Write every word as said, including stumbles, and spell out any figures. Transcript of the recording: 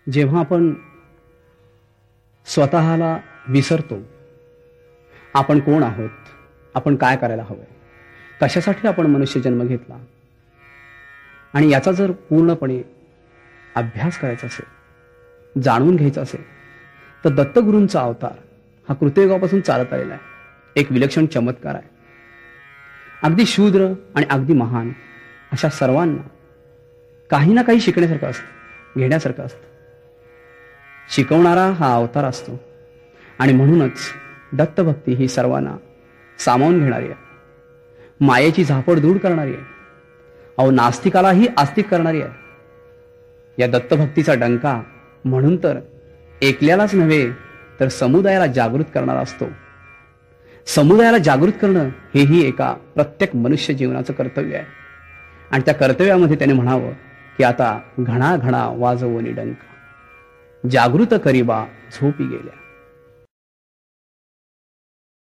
जेव्हा आपण स्वतःला विसरतो, आपण कोण आहोत, आपण काय करायला हवंय, कशासाठी आपण मनुष्य जन्म घेतला, आणि याचा जर पूर्णपणे अभ्यास करायचा असेल, जाणून घ्यायचा असेल, तर दत्तगुरूंचा अवतार हा कृतयुगापासून चालत आलेला आहे. एक विलक्षण चमत्कार आहे. अगदी शूद्र आणि अगदी महान अशा सर्वांना काही ना काही शिकण्यासारखं असतं, घेण्यासारखं असतं. शिकवणारा हा अवतार असतो आणि म्हणूनच दत्तभक्ती ही सर्वांना सामावून घेणारी आहे, मायेची झापड दूर करणारी आहे, अहो नास्तिकालाही आस्तिक करणारी आहे. या दत्तभक्तीचा डंका म्हणून तर एकल्यालाच नव्हे तर समुदायाला जागृत करणारा असतो. समुदायाला जागृत करणं हेही एका प्रत्येक मनुष्य जीवनाचं कर्तव्य आहे. आणि त्या कर्तव्यामध्ये त्याने म्हणावं की आता घणा घणा वाजवोनी डंका, जागृत करीबा झोपी गेल्या.